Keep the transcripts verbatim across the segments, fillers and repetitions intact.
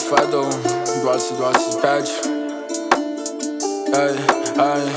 Фэдл, двадцать двадцать пять. Эй, эй.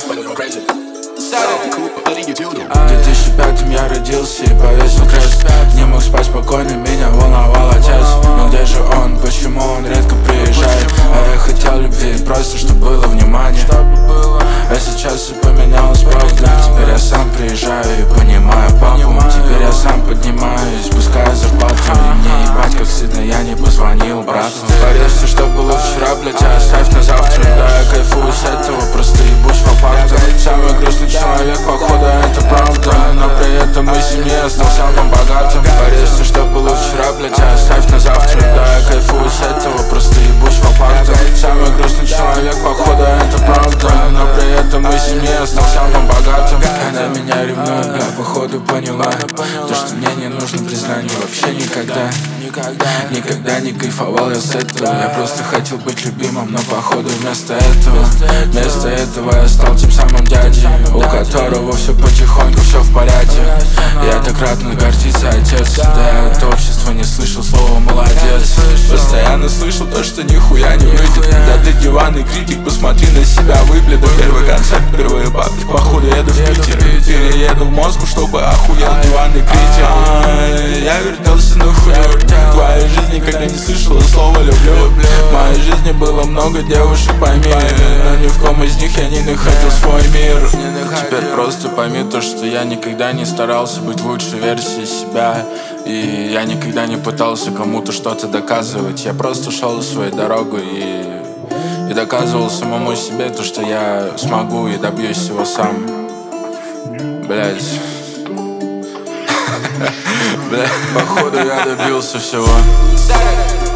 В две тысячи пятом я родился и повесил крест. Не мог спать спокойно, меня волновал отец. Но где же он, почему он редко приезжает? А я хотел любви, просто чтобы было внимание. А сейчас все поменялось, правда. Теперь я сам приезжаю и понимаю папу. Теперь я сам поднимаюсь, спускаю зарплату. И мне ебать, как стыдно, я не позвонил брату. Парень, все, что было вчера, блядь, оставь на завтра. Да, я кайфую с этого, просто ебусь в апарту. Самый грустный человек, походу, это правда. Но при этом мы семье стал самым богатым. Парень, все, что было вчера, блядь, оставь на завтра. Да, я кайфую с этого, просто ебусь в апарту. Самый грустный человек, походу, это правда. Но при этом мы семье стал самым богатым. Когда меня ревнуют, бля, походу поняла то, что мне не нужно признание вообще никогда. Никогда не кайфовал я с этого. Я просто хотел быть любимым, но походу вместо этого Вместо этого я стал тем самым дядей, у которого все потихоньку, все в порядке. Я так рад, но гордится отец. Да я от общества не слышал слова молодец. Постоянно слышал то, что нихуя не выйдет. Когда ты диванный критик, посмотри на себя, выгляду. Первый концерт, первые бабки, походу еду в Питер. Перееду в Москву, чтобы охуел диванный критик. Я вертелся на хуйню. В твоей жизни никогда не слышала слова люблю. В моей жизни было много девушек, пойми, но ни в ком из них я не находил свой мир. Теперь просто пойми то, что я никогда не старался быть лучшей версией себя. И я никогда не пытался кому-то что-то доказывать. Я просто шел своей дорогой и, и доказывал самому себе то, что я смогу и добьюсь всего сам. Блять. Бля, походу я добился всего.